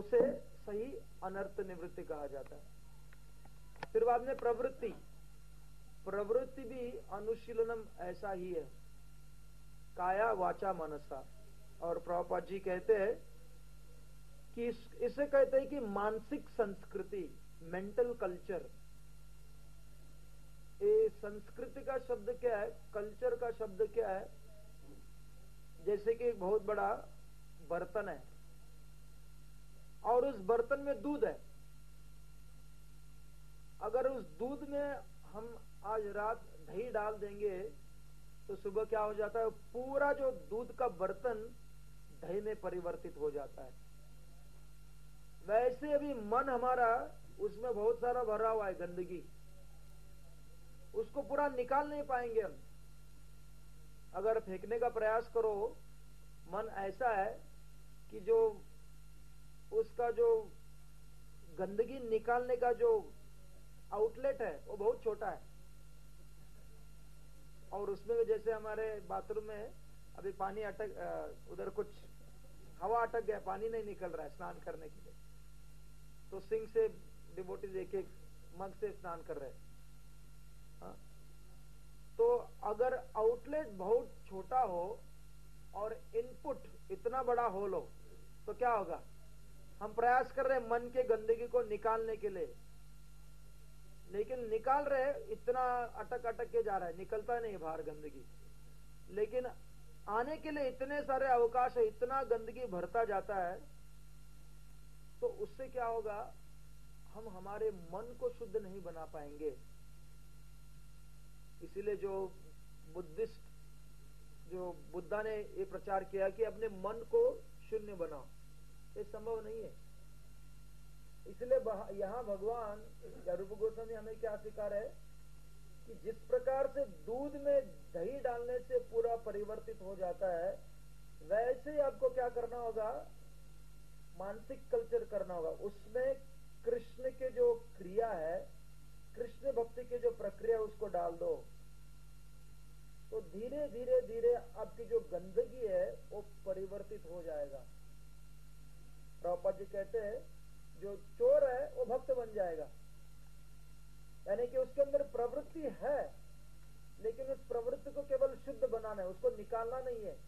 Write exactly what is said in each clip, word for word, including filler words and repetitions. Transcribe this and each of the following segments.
उसे सही अनर्थ निवृत्ति कहा जाता है। फिर बाद में प्रवृत्ति, प्रवृत्ति भी अनुशीलनम ऐसा ही है, काया वाचा मनसा। और प्रभुपाद जी कहते हैं कि इस, इसे कहते हैं कि मानसिक संस्कृति, मेंटल कल्चर। ये संस्कृति का शब्द क्या है, कल्चर का शब्द क्या है? जैसे कि एक बहुत बड़ा बर्तन है और उस बर्तन में दूध है। अगर उस दूध में हम आज रात दही डाल देंगे तो सुबह क्या हो जाता है, पूरा जो दूध का बर्तन दही में परिवर्तित हो जाता है। वैसे अभी मन हमारा, उसमें बहुत सारा भरा हुआ है गंदगी, उसको पूरा निकाल नहीं पाएंगे हम। अगर फेंकने का प्रयास करो, मन ऐसा है कि जो उसका जो गंदगी निकालने का जो आउटलेट है वो बहुत छोटा है। और उसमें जैसे हमारे बाथरूम में अभी पानी अटक, उधर कुछ हवा अटक गया, पानी नहीं निकल रहा है स्नान करने के लिए, तो सिंक से डिवोटीज एक एक मग से स्नान कर रहे हैं। हाँ? तो अगर आउटलेट बहुत छोटा हो और इनपुट इतना बड़ा होल हो तो क्या होगा? हम प्रयास कर रहे हैं मन के गंदगी को निकालने के लिए, लेकिन निकाल रहे, इतना अटक अटक के जा रहा है, निकलता नहीं बाहर गंदगी। लेकिन आने के लिए इतने सारे अवकाश है, इतना गंदगी भरता जाता है, तो उससे क्या होगा? हम हमारे मन को शुद्ध नहीं बना पाएंगे। इसीलिए जो बुद्धिस्ट, जो बुद्धा ने ये प्रचार किया कि अपने मन को शून्य बनाओ, ये संभव नहीं है। इसलिए यहां भगवान या रूप गोस्वामी हमें क्या सिखा रहे हैं कि जिस प्रकार से दूध में दही डालने से पूरा परिवर्तित हो जाता है, वैसे ही आपको क्या करना होगा? मानसिक कल्चर करना होगा। उसमें कृष्ण के जो क्रिया है, कृष्ण भक्ति के जो प्रक्रिया, उसको डाल दो, तो धीरे धीरे धीरे आपकी जो गंदगी है वो परिवर्तित हो जाएगा। प्रभुपाद जी कहते हैं जो चोर है वो भक्त बन जाएगा, यानी कि उसके अंदर प्रवृत्ति है, लेकिन उस प्रवृत्ति को केवल शुद्ध बनाना है, उसको निकालना नहीं है।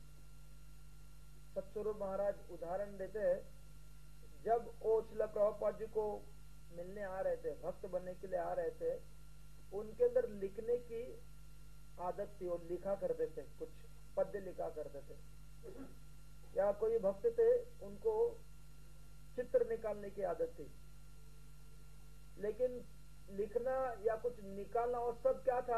सत्स्वरूप महाराज उदाहरण देते हैं, जब वो श्रील प्रभुपाद जी को मिलने आ रहे थे, भक्त बनने के लिए आ रहे थे, उनके अंदर लिखने की आदत थी, वो लिखा करते थे, कुछ पद्य लिखा करते थे। या कोई भक्त थे, उनको चित्र निकालने की आदत थी, लेकिन लिखना या कुछ निकालना, और सब क्या था?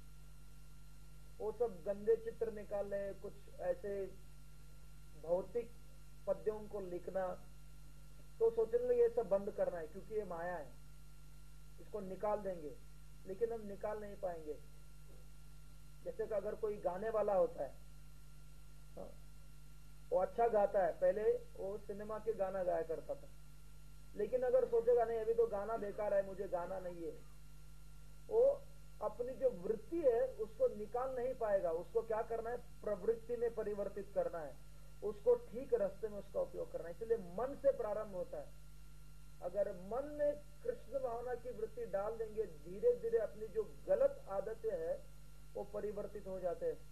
वो सब गंदे चित्र निकालने, कुछ ऐसे भौतिक पद्यों को लिखना। तो सोचने लगे ये सब बंद करना है, क्योंकि ये माया है, इसको निकाल देंगे, लेकिन हम निकाल नहीं पाएंगे। जैसे कि अगर कोई गाने वाला होता है, हाँ, वो अच्छा गाता है, पहले वो सिनेमा के गाना गाया करता था, लेकिन अगर सोचेगा नहीं अभी तो गाना बेकार है, मुझे गाना नहीं है, वो अपनी जो वृत्ति है उसको निकाल नहीं पाएगा। उसको क्या करना है? प्रवृत्ति में परिवर्तित करना है, उसको ठीक रास्ते में उसका उपयोग करना है। इसलिए मन से प्रारंभ होता है। अगर मन में कृष्ण भावना की वृत्ति डाल देंगे, धीरे धीरे अपनी जो गलत आदतें हैं वो परिवर्तित हो जाते हैं।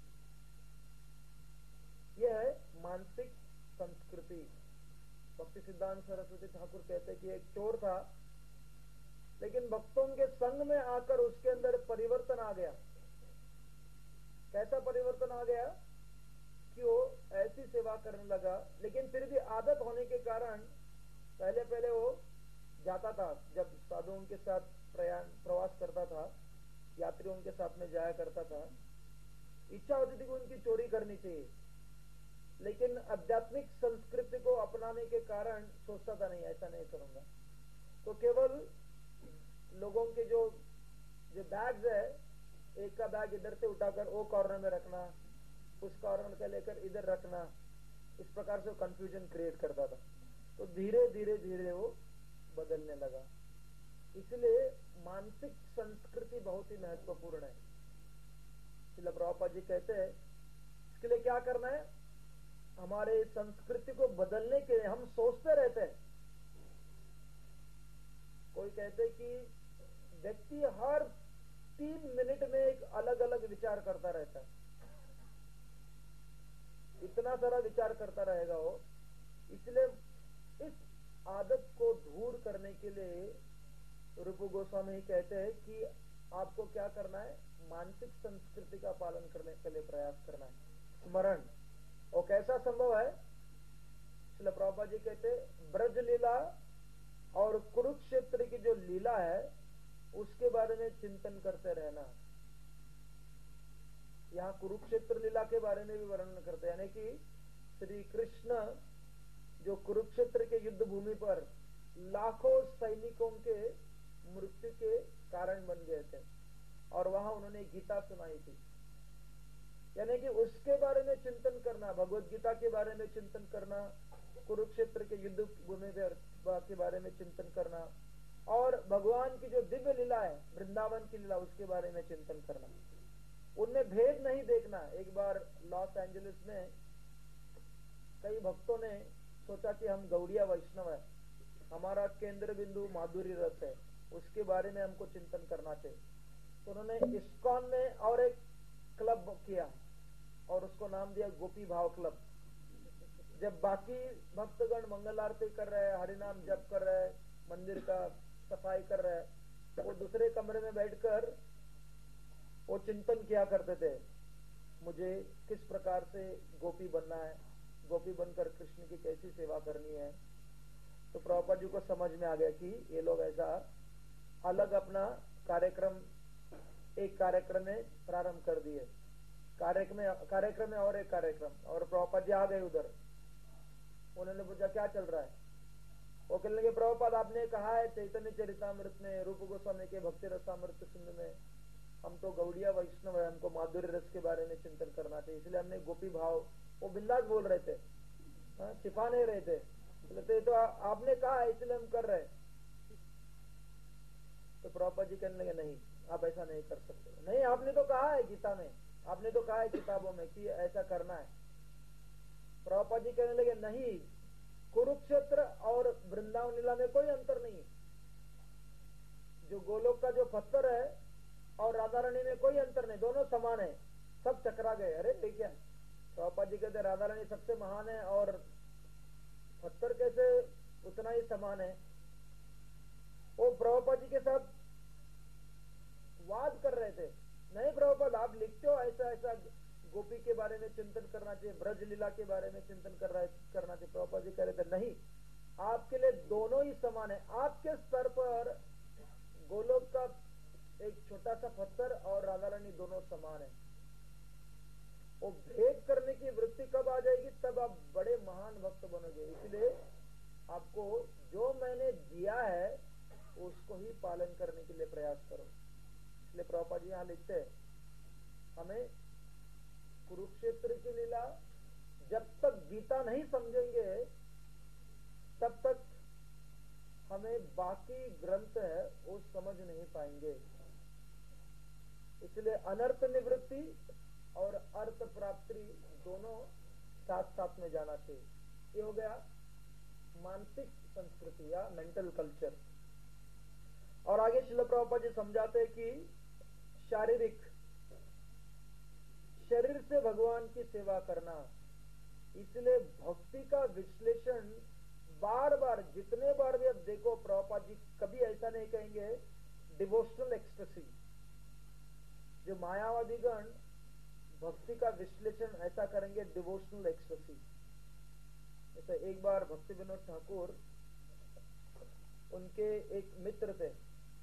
यह है मानसिक संस्कृति। भक्ति सिद्धांत सरस्वती ठाकुर कहते हैं कि एक चोर था, लेकिन भक्तों के संग में आकर उसके अंदर परिवर्तन आ गया। कैसा परिवर्तन आ गया कि वो ऐसी सेवा करने लगा, लेकिन फिर भी आदत होने के कारण पहले पहले वो जाता था, जब साधुओं के साथ प्रयाण प्रवास करता था, यात्रियों के साथ में जाया करता था, इच्छा होती थी कि उनकी चोरी करनी चाहिए, लेकिन आध्यात्मिक संस्कृति को अपनाने के कारण सोचता था नहीं, ऐसा नहीं करूंगा। तो केवल लोगों के जो जो बैग्स है, एक का बैग इधर से उठाकर वो कॉर्नर में रखना, उस कॉर्नर का लेकर इधर रखना, इस प्रकार से कंफ्यूजन क्रिएट करता था। तो धीरे धीरे धीरे वो बदलने लगा। इसलिए मानसिक संस्कृति बहुत ही महत्वपूर्ण है। श्रील प्रभुपाद जी कहते हैं इसके लिए क्या करना है? हमारे संस्कृति को बदलने के लिए हम सोचते रहते हैं कोई कहते कि व्यक्ति हर तीन मिनट में एक अलग अलग विचार करता रहता है, इतना सारा विचार करता रहेगा वो। इसलिए इस आदत को दूर करने के लिए रूप गोस्वामी कहते हैं कि आपको क्या करना है, मानसिक संस्कृति का पालन करने के लिए प्रयास करना है, स्मरण। और कैसा संभव है? श्रील प्रभुपाद जी कहते ब्रज लीला और कुरुक्षेत्र की जो लीला है उसके बारे में चिंतन करते रहना। यहाँ कुरुक्षेत्र लीला के बारे में भी वर्णन करते हैं, यानी कि श्री कृष्ण जो कुरुक्षेत्र के युद्ध भूमि पर लाखों सैनिकों के मृत्यु के कारण बन गए थे और वहां उन्होंने गीता सुनाई थी, यानी कि उसके बारे में चिंतन करना, भगवत गीता के बारे में चिंतन करना, कुरुक्षेत्र के युद्ध भूमि के बारे में चिंतन करना, और भगवान की जो दिव्य लीला है वृंदावन की लीला उसके बारे में चिंतन करना। उनमें भेद नहीं देखना। एक बार लॉस एंजलिस में कई भक्तों ने सोचा कि हम गौड़िया वैष्णव है, हमारा केंद्र बिंदु माधुरी रस है, उसके बारे में हमको चिंतन करना चाहिए। तो उन्होंने इस्कॉन में और एक क्लब किया और उसको नाम दिया गोपी भाव क्लब। जब बाकी भक्तगण मंगल आरती कर रहे हैं, हरिनाम जप कर रहे हैं, मंदिर का सफाई कर रहे हैं, तो वो दूसरे कमरे में बैठकर वो चिंतन किया करते थे, मुझे किस प्रकार से गोपी बनना है, गोपी बनकर कृष्ण की कैसी सेवा करनी है। तो प्रभुपाद जी को समझ में आ गया कि ये लोग ऐसा अलग अपना कार्यक्रम एक कार्यक्रम में प्रारंभ कर दिए, कार्यक्रम में कार्यक्रम में और एक कार्यक्रम। और प्रभुपाद जी आ गए उधर, उन्होंने पूछा क्या चल रहा है? वो कहने लगे प्रभुपाद आपने कहा है चैतन्य चरितामृत में, रूप गोस्वामी के भक्ति रसामृत सिंधु में, हम तो गौड़िया वैष्णव है, हमको माधुर्य रस के बारे में चिंतन करना चाहिए, इसलिए हमने गोपी भाव, वो बिंदास बोल रहे थे, छिपा नहीं रहे थे, बोलते तो आपने कहा है इसलिए हम कर रहे। तो प्रभुपाद जी कहने लगे नहीं, आप ऐसा नहीं कर सकते। नहीं, आपने तो कहा है गीता में, आपने तो कहा है किताबों में कि ऐसा करना है। प्रभुपाद जी कहने लगे नहीं, कुरुक्षेत्र और वृंदावन लीला में कोई अंतर नहीं है। जो गोलोक का जो पत्थर है और राधा रानी में कोई अंतर नहीं, दोनों समान है। सब चकरा गए। अरे ठीक है, प्रभुपाद जी कहते राधा रानी सबसे महान है और पत्थर कैसे उतना ही समान है। वो प्रभुपाद जी के साथ वाद कर रहे थे। नहीं प्रभुपाद आप लिखते हो ऐसा ऐसा गोपी के बारे में चिंतन करना चाहिए, ब्रज लीला के बारे में चिंतन कर रहा करना चाहिए। प्रभुपाद जी कह रहे थे नहीं, आपके लिए दोनों ही समान है। आपके स्तर पर गोलोक का एक छोटा सा पत्थर और राधा रानी दोनों समान है। वो भेद करने की वृत्ति कब आ जाएगी? तब आप बड़े महान भक्त बनोगे। इसलिए आपको जो मैंने दिया है उसको ही पालन करने के लिए प्रयास करो। इसलिए प्रभुपाद जी यहाँ लिखते हैं हमें कुरुक्षेत्र की लीला जब तक गीता नहीं समझेंगे तब तक हमें बाकी ग्रंथ है वो समझ नहीं पाएंगे। इसलिए अनर्थ निवृत्ति और अर्थ प्राप्ति दोनों साथ साथ में जाना चाहिए। ये हो गया मानसिक संस्कृति या मेंटल कल्चर। और आगे श्रील प्रभुपाद जी समझाते हैं कि शारीरिक शरीर से भगवान की सेवा करना। इसलिए भक्ति का विश्लेषण बार बार, जितने बार भी आप देखो, प्रभुपाद जी कभी ऐसा नहीं कहेंगे डिवोशनल एक्सटेसी। जो मायावादी गण भक्ति का विश्लेषण ऐसा करेंगे डिवोशनल एक्सटेसी। जैसे एक बार भक्ति विनोद ठाकुर, उनके एक मित्र थे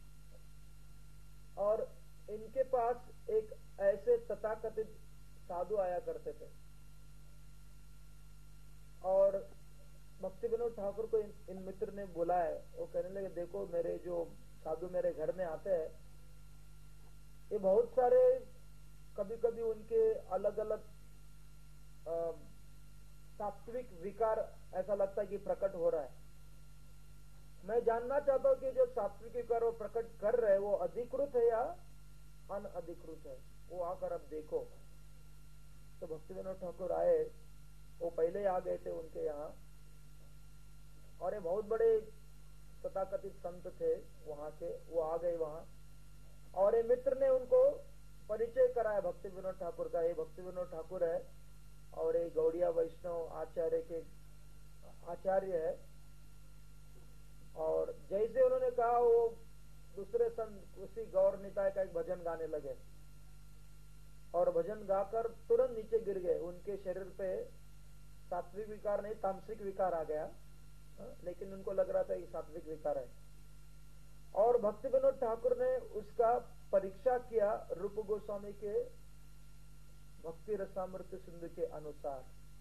और इनके पास एक ऐसे तथाकथित साधु आया करते थे और भक्ति विनोद ठाकुर को इन, इन मित्र ने बुलाया है। वो कहने लगे देखो मेरे जो साधु मेरे घर में आते हैं, ये बहुत सारे कभी कभी उनके अलग अलग सात्विक विकार ऐसा लगता है कि प्रकट हो रहा है। मैं जानना चाहता हूं कि जो सात्विक विकार वो प्रकट कर रहे हैं वो अधिकृत है या अनअधिकृत है, वो आकर अब देखो। तो भक्ति विनोद ठाकुर आए, वो पहले आ गए थे उनके यहाँ, और ये बहुत बड़े तथाकथित संत थे वहां के, वो आ गए वहां, और ये मित्र ने उनको परिचय कराया भक्ति विनोद ठाकुर का। ये भक्ति विनोद ठाकुर है और ये गौड़िया वैष्णव आचार्य के आचार्य है। और जैसे उन्होंने कहा वो दूसरे संत उसी गौर निताय का एक भजन गाने लगे और भजन गाकर तुरंत नीचे गिर गए। उनके शरीर पे सात्विक विकार नहीं, तामसिक विकार आ गया, लेकिन उनको लग रहा था कि सात्विक विकार है। और भक्ति विनोद ठाकुर ने उसका परीक्षा किया रूप गोस्वामी के भक्ति रसामृत सिंधु के अनुसार।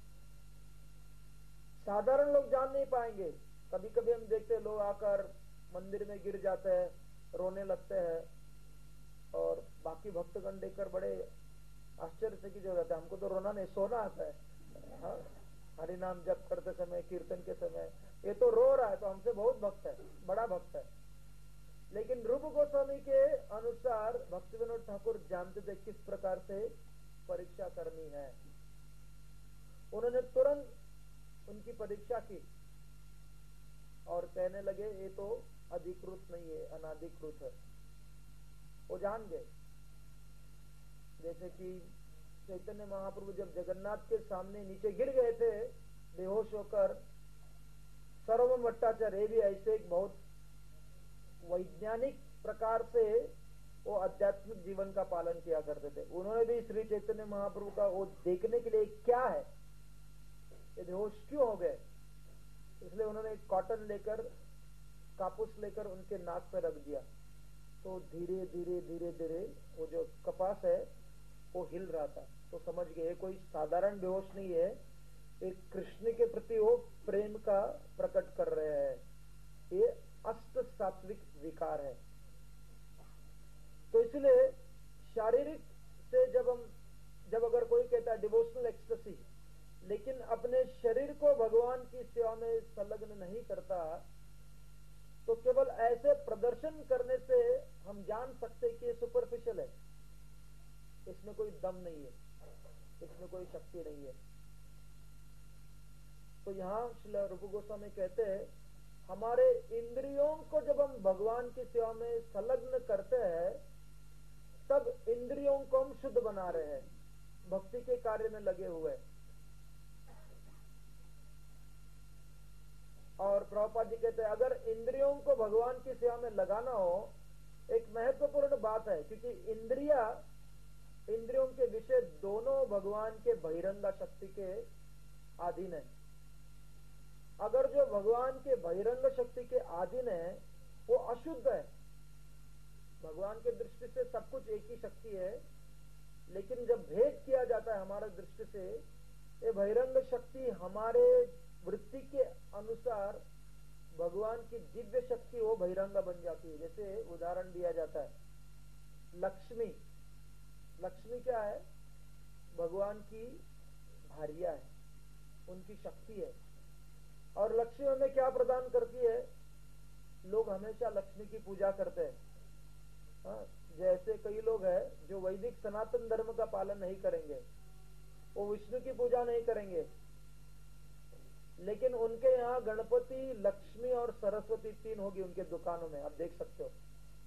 साधारण लोग जान नहीं पाएंगे। कभी कभी हम देखते हैं लोग आकर मंदिर में गिर जाते हैं, रोने लगते हैं, और बाकी भक्तगण देखकर बड़े आश्चर्य से हो जाता है। हमको तो रोना नहीं, सोना आता है। हाँ, हरि नाम जप करते समय, कीर्तन के समय ये तो रो रहा है, तो हमसे बहुत भक्त है, बड़ा भक्त है। लेकिन रूप गोस्वामी के अनुसार भक्ति विनोद ठाकुर जानते थे किस प्रकार से परीक्षा करनी है। उन्होंने तुरंत उनकी परीक्षा की और कहने लगे ये तो अधिकृत नहीं है, अनाधिकृत है। वो जान गए। जैसे कि चैतन्य महाप्रभु जब जगन्नाथ के सामने नीचे गिर गए थे बेहोश होकर, सर्वम भट्टाचार्य भी ऐसे एक बहुत वैज्ञानिक प्रकार से वो आध्यात्मिक जीवन का पालन किया करते थे। उन्होंने भी श्री चैतन्य महाप्रभु का वो देखने के लिए क्या है, ये बेहोश क्यों हो गए, इसलिए उन्होंने एक कॉटन लेकर, कापूस लेकर उनके नाक पे रख दिया। तो धीरे धीरे धीरे धीरे वो जो कपास है वो हिल रहा था। तो समझ गए कोई साधारण बेहोश नहीं है, एक कृष्ण के प्रति वो प्रेम का प्रकट कर रहे हैं, ये अष्ट सात्विक विकार है। तो इसलिए शारीरिक से जब हम जब अगर कोई कहता है डिवोशनल एक्सटेसी, लेकिन अपने शरीर को भगवान की सेवा में संलग्न नहीं करता, तो केवल ऐसे प्रदर्शन करने से हम जान सकते कि ये सुपरफिशियल है, इसमें कोई दम नहीं है, इसमें कोई शक्ति नहीं है। तो यहाँ श्री रूप गोस्वामी कहते हैं हमारे इंद्रियों को जब हम भगवान की सेवा में संलग्न करते हैं, तब इंद्रियों को हम शुद्ध बना रहे हैं, भक्ति के कार्य में लगे हुए। और प्रभुपाद जी कहते हैं अगर इंद्रियों को भगवान की सेवा में लगाना हो, एक महत्वपूर्ण बात है, क्योंकि इंद्रिया इंद्रियों के विषय दोनों भगवान के बहिरंगा शक्ति के अधीन है। अगर जो भगवान के बहिरंग शक्ति के अधीन है वो अशुद्ध है। भगवान के दृष्टि से सब कुछ एक ही शक्ति है, लेकिन जब भेद किया जाता है हमारे दृष्टि से, ये बहिरंग शक्ति हमारे वृत्ति के अनुसार भगवान की दिव्य शक्ति वो बहिरंगा बन जाती है। जैसे उदाहरण दिया जाता है लक्ष्मी, लक्ष्मी क्या है, भगवान की भार्या है, उनकी शक्ति है। और लक्ष्मी हमें क्या प्रदान करती है, लोग हमेशा लक्ष्मी की पूजा करते हैं। हाँ, जैसे कई लोग हैं जो वैदिक सनातन धर्म का पालन नहीं करेंगे, वो विष्णु की पूजा नहीं करेंगे, लेकिन उनके यहाँ गणपति, लक्ष्मी और सरस्वती तीन होगी उनके दुकानों में, आप देख सकते हो।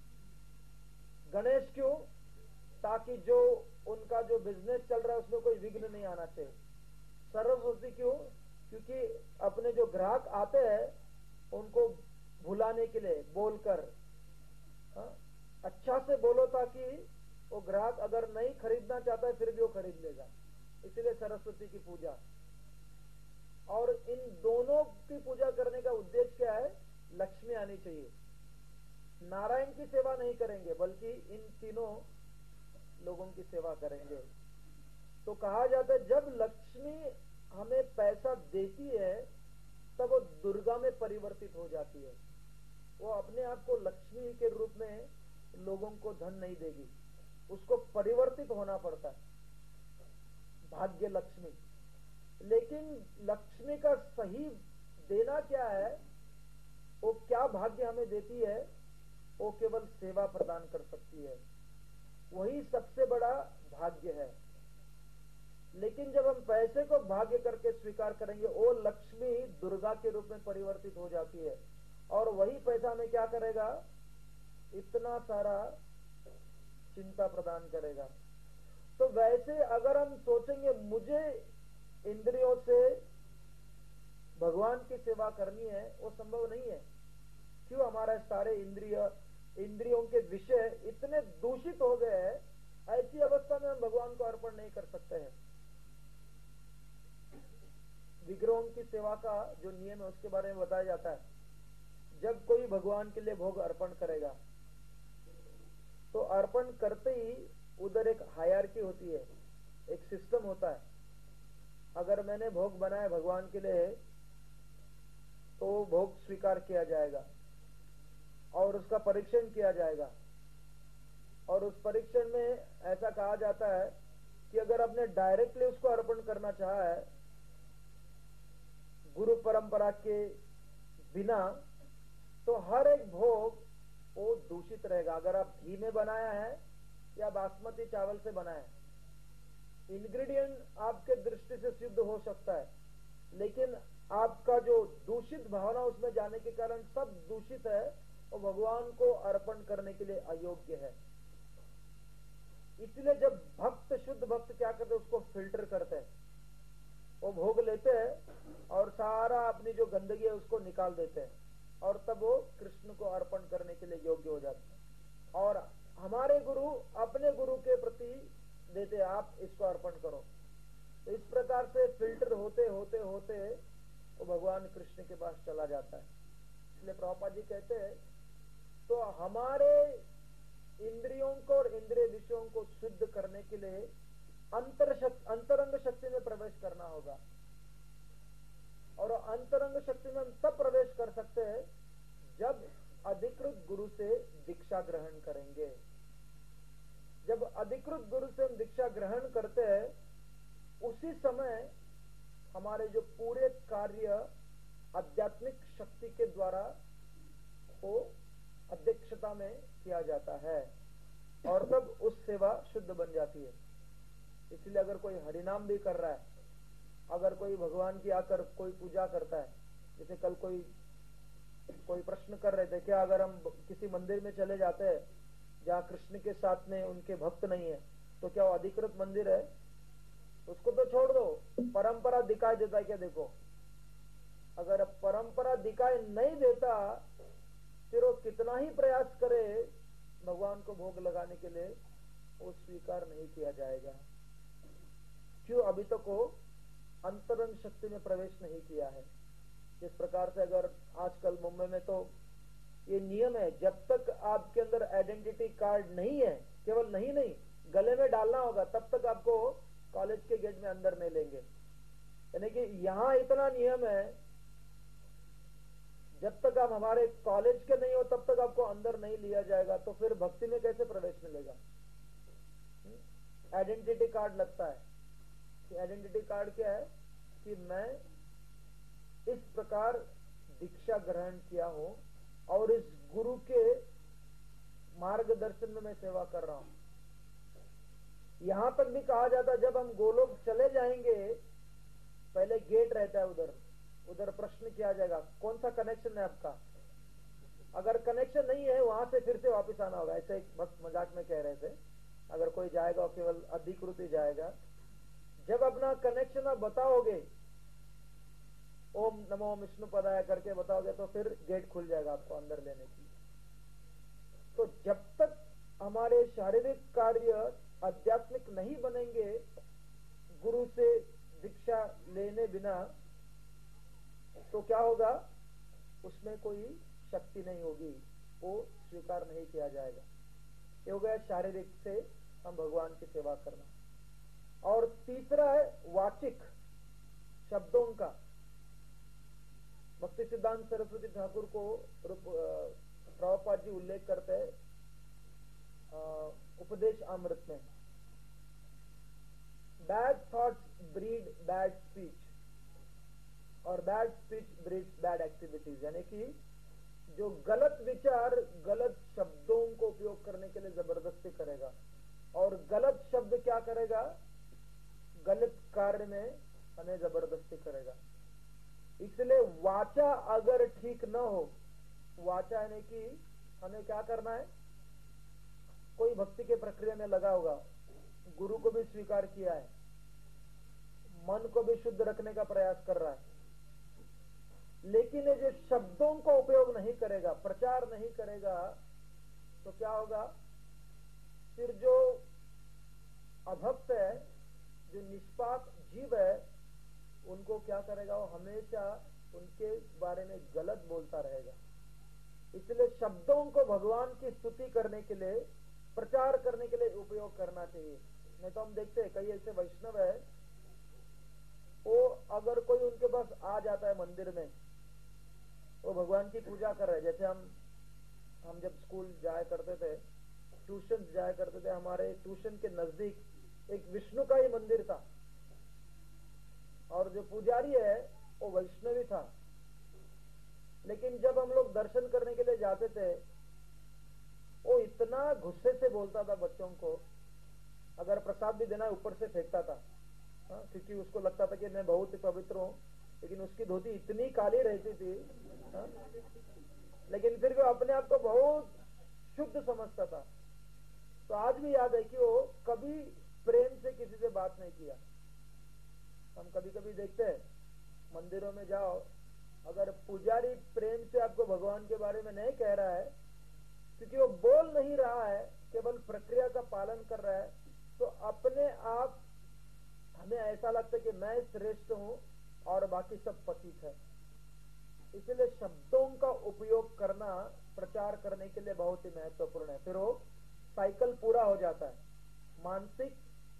गणेश क्यों, ताकि जो उनका जो बिजनेस चल रहा है उसमें कोई विघ्न नहीं आना चाहिए। सरस्वती क्यों, क्योंकि अपने जो ग्राहक आते हैं उनको भुलाने के लिए बोलकर, हाँ, अच्छा से बोलो ताकि वो ग्राहक अगर नहीं खरीदना चाहता है फिर भी वो खरीद लेगा, इसलिए सरस्वती की पूजा। और इन दोनों की पूजा करने का उद्देश्य क्या है, लक्ष्मी आनी चाहिए। नारायण की सेवा नहीं करेंगे बल्कि इन तीनों लोगों की सेवा करेंगे। तो कहा जाता है जब लक्ष्मी हमें पैसा देती है तब वो दुर्गा में परिवर्तित हो जाती है। वो अपने आप को लक्ष्मी के रूप में लोगों को धन नहीं देगी, उसको परिवर्तित होना पड़ता है, भाग्य लक्ष्मी। लेकिन लक्ष्मी का सही देना क्या है, वो क्या भाग्य हमें देती है, वो केवल सेवा प्रदान कर सकती है, वही सबसे बड़ा भाग्य है। लेकिन जब हम पैसे को भाग्य करके स्वीकार करेंगे, वो लक्ष्मी दुर्गा के रूप में परिवर्तित हो जाती है और वही पैसा में क्या करेगा, इतना सारा चिंता प्रदान करेगा। तो वैसे अगर हम सोचेंगे मुझे इंद्रियों से भगवान की सेवा करनी है, वो संभव नहीं है। क्यों? हमारे सारे इंद्रिय इंद्रियों के विषय इतने दूषित हो गए हैं, ऐसी अवस्था में हम भगवान को अर्पण नहीं कर सकते हैं। विग्रहों की सेवा का जो नियम है उसके बारे में बताया जाता है। जब कोई भगवान के लिए भोग अर्पण करेगा तो अर्पण करते ही उधर एक हायरार्की होती है, एक सिस्टम होता है। अगर मैंने भोग बनाया भगवान के लिए तो भोग स्वीकार किया जाएगा और उसका परीक्षण किया जाएगा। और उस परीक्षण में ऐसा कहा जाता है कि अगर आपने डायरेक्टली उसको अर्पण करना चाहा है गुरु परंपरा के बिना, तो हर एक भोग वो दूषित रहेगा। अगर आप घी में बनाया है या बासमती चावल से बनाया है, इंग्रेडिएंट आपके दृष्टि से सिद्ध हो सकता है, लेकिन आपका जो दूषित भावना उसमें जाने के कारण सब दूषित है और भगवान को अर्पण करने के लिए अयोग्य है। इसलिए जब भक्त, शुद्ध भक्त क्या करते हैं, उसको फिल्टर करते हैं। वो भोग लेते हैं और सारा अपनी जो गंदगी है उसको निकाल देते हैं और तब वो कृष्ण को अर्पण करने के लिए योग्य हो जाते हैं। और हमारे गुरु अपने गुरु के प्रति देते हैं, आप इसको अर्पण करो। तो इस प्रकार से फिल्टर होते होते होते वो भगवान कृष्ण के पास चला जाता है। इसलिए प्रभुपाद जी कहते हैं तो हमारे इंद्रियों को और इंद्रिय विषयों को शुद्ध करने के लिए अंतर शक्ति, अंतरंग शक्ति में प्रवेश करना होगा। और अंतरंग शक्ति में हम तब प्रवेश कर सकते हैं जब अधिकृत गुरु से दीक्षा ग्रहण करेंगे। जब अधिकृत गुरु से हम दीक्षा ग्रहण करते हैं उसी समय हमारे जो पूरे कार्य आध्यात्मिक शक्ति के द्वारा वो अध्यक्षता में किया जाता है और तब उस सेवा शुद्ध बन जाती है। इसलिए अगर कोई हरिनाम भी कर रहा है, अगर कोई भगवान की आकर कोई पूजा करता है, जैसे कल कोई कोई प्रश्न कर रहे थे, क्या अगर हम किसी मंदिर में चले जाते हैं जहाँ कृष्ण के साथ में उनके भक्त नहीं है तो क्या वो अधिकृत मंदिर है? उसको तो छोड़ दो, परंपरा दिखाई देता है क्या? देखो, अगर परंपरा दिखाई नहीं देता फिर वो कितना ही प्रयास करे भगवान को भोग लगाने के लिए, वो स्वीकार नहीं किया जाएगा। क्यों? अभी तक वो अंतरंग शक्ति में प्रवेश नहीं किया है। जिस प्रकार से अगर आजकल मुंबई में तो ये नियम है, जब तक आपके अंदर आइडेंटिटी कार्ड नहीं है, केवल नहीं नहीं गले में डालना होगा, तब तक आपको कॉलेज के गेट में अंदर नहीं लेंगे। यानी कि यहाँ इतना नियम है, जब तक आप हमारे कॉलेज के नहीं हो तब तक आपको अंदर नहीं लिया जाएगा। तो फिर भक्ति में कैसे प्रवेश मिलेगा? आइडेंटिटी कार्ड लगता है। आइडेंटिटी कार्ड क्या है कि मैं इस प्रकार दीक्षा ग्रहण किया हूं और इस गुरु के मार्गदर्शन में मैं सेवा कर रहा हूं। यहां तक भी कहा जाता है जब हम गोलोक चले जाएंगे, पहले गेट रहता है, उधर उधर प्रश्न किया जाएगा कौन सा कनेक्शन है आपका। अगर कनेक्शन नहीं है वहां से फिर से वापस आना होगा। ऐसे एक भक्त मजाक में कह रहे थे, अगर कोई जाएगा और केवल अधिकृत ही जाएगा। जब अपना कनेक्शन आप बताओगे, ओम नमो विष्णु पदाय करके बताओगे, तो फिर गेट खुल जाएगा आपको अंदर लेने की। तो जब तक हमारे शारीरिक कार्य आध्यात्मिक नहीं बनेंगे, गुरु से दीक्षा लेने बिना, तो क्या होगा? उसमें कोई शक्ति नहीं होगी, वो स्वीकार नहीं किया जाएगा। ये हो गया शारीरिक से हम भगवान की सेवा करना। और तीसरा है वाचिक शब्दों का। भक्ति सिद्धांत सरस्वती ठाकुर को प्रभुपाद जी उल्लेख करते हैं उपदेश अमृत में, bad thoughts breed bad speech और bad speech breeds bad activities. यानी कि जो गलत विचार गलत शब्दों को उपयोग करने के लिए जबरदस्ती करेगा और गलत शब्द क्या करेगा? गलत कार्य में हमें जबरदस्ती करेगा। इसलिए वाचा अगर ठीक न हो वाचा यानी कि हमें क्या करना है, कोई भक्ति के प्रक्रिया में लगा होगा, गुरु को भी स्वीकार किया है, मन को भी शुद्ध रखने का प्रयास कर रहा है, लेकिन ये जो शब्दों का उपयोग नहीं करेगा, प्रचार नहीं करेगा, तो क्या होगा, फिर जो अभक्त है, जो निष्पाप जीव है, उनको क्या करेगा, वो हमेशा उनके बारे में गलत बोलता रहेगा। इसलिए शब्दों को भगवान की स्तुति करने के लिए, प्रचार करने के लिए उपयोग करना चाहिए। नहीं तो हम देखते हैं कई ऐसे वैष्णव है, वो अगर कोई उनके पास आ जाता है मंदिर में, वो भगवान की पूजा कर रहे, जैसे हम हम जब स्कूल जाया करते थे, ट्यूशन जाया करते थे, हमारे ट्यूशन के नजदीक एक विष्णु का ही मंदिर था, और जो पुजारी है वो वैष्णवी था। लेकिन जब हम लोग दर्शन करने के लिए जाते थे, वो इतना गुस्से से बोलता था बच्चों को, अगर प्रसाद भी देना ऊपर से फेंकता था, हाँ, क्योंकि उसको लगता था कि मैं बहुत ही पवित्र हूँ, लेकिन उसकी धोती इतनी काली रहती थी, हाँ, लेकिन फिर भी अपने आप को बहुत शुद्ध समझता था। तो आज भी याद है कि वो कभी प्रेम से किसी से बात नहीं किया। हम कभी कभी देखते हैं मंदिरों में जाओ, अगर पुजारी प्रेम से आपको भगवान के बारे में नहीं कह रहा है, क्योंकि वो बोल नहीं रहा है, केवल प्रक्रिया का पालन कर रहा है, तो अपने आप हमें ऐसा लगता है कि मैं श्रेष्ठ हूं और बाकी सब पतित है। इसलिए शब्दों का उपयोग करना प्रचार करने के लिए बहुत ही महत्वपूर्ण है। फिर वो साइकिल पूरा हो जाता है, मानसिक,